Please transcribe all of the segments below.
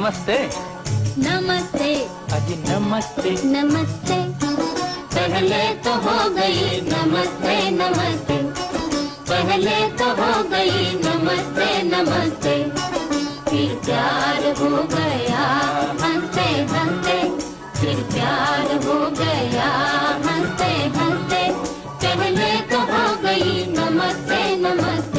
नमस्ते नमस्ते अजी नमस्ते नमस्ते। पहले तो हो गई नमस्ते नमस्ते, पहले तो हो गई नमस्ते नमस्ते, फिर प्यार हो गया हंसते हंसते, फिर प्यार हो गया हंसते हंसते, पहले तो हो गई नमस्ते नमस्ते।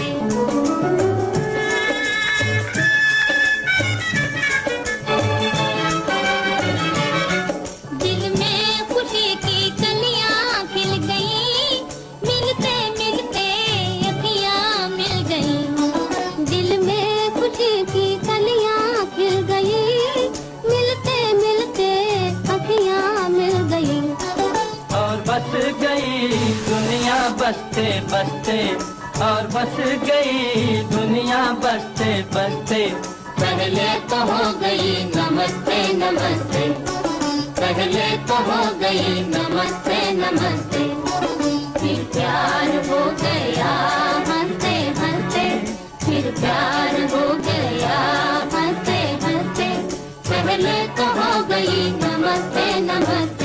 दिल में खुशी की कलियां खिल गई, मिलते मिलते अखियां मिल गई। दिल में खुशी की कलियां खिल गई, मिलते मिलते अखियां मिल गई। और बस गई दुनिया बसते बसते, और बस गई दुनिया बसते बसते, पहले तो हो गई नमस्ते नमस्ते, पहले तो हो गई नमस्ते नमस्ते, फिर प्यार हो गया हंसते हंसते, फिर प्यार हो गया हंसते हंसते, पहले तो हो गई नमस्ते नमस्ते।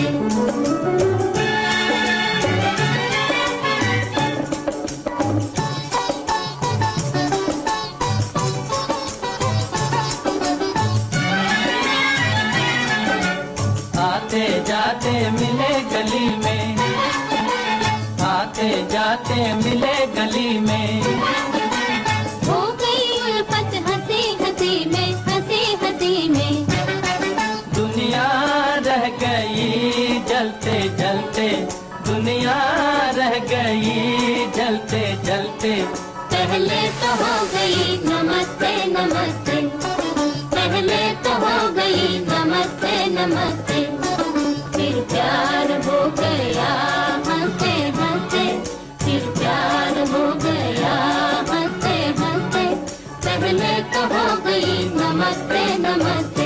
आते जाते मिले गली में, आते जाते मिले गली में, हो गई उल्फत हंसी हंसी में, हंसी हंसी में। दुनिया रह गई जलते जलते, दुनिया रह गई जलते जलते, पहले तो हो गई नमस्ते नमस्ते, पहले तो हो गई नमस्ते नमस्ते, फिर प्यार हो गया हंसते हंसते, फिर प्यार हो गया हंसते हंसते, पहले तो हो गई नमस्ते नमस्ते।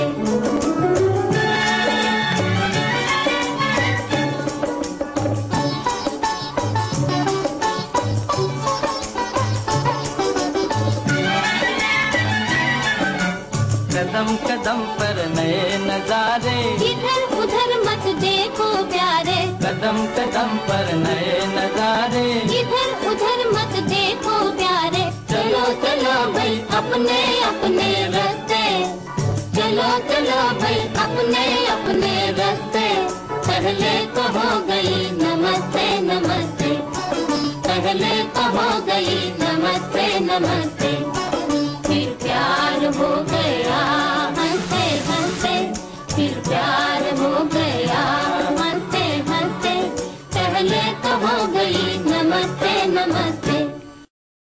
कदम कदम पर नए नजारे, इधर उधर मत देखो प्यारे, कदम कदम पर नए नजारे, इधर उधर मत देखो प्यारे। चलो चलो भाई अपने अपने रास्ते, चलो चलो भाई अपने अपने रास्ते, पहले तो हो गई नमस्ते नमस्ते, पहले तो हो गई नमस्ते नमस्ते, फिर प्यार हो गया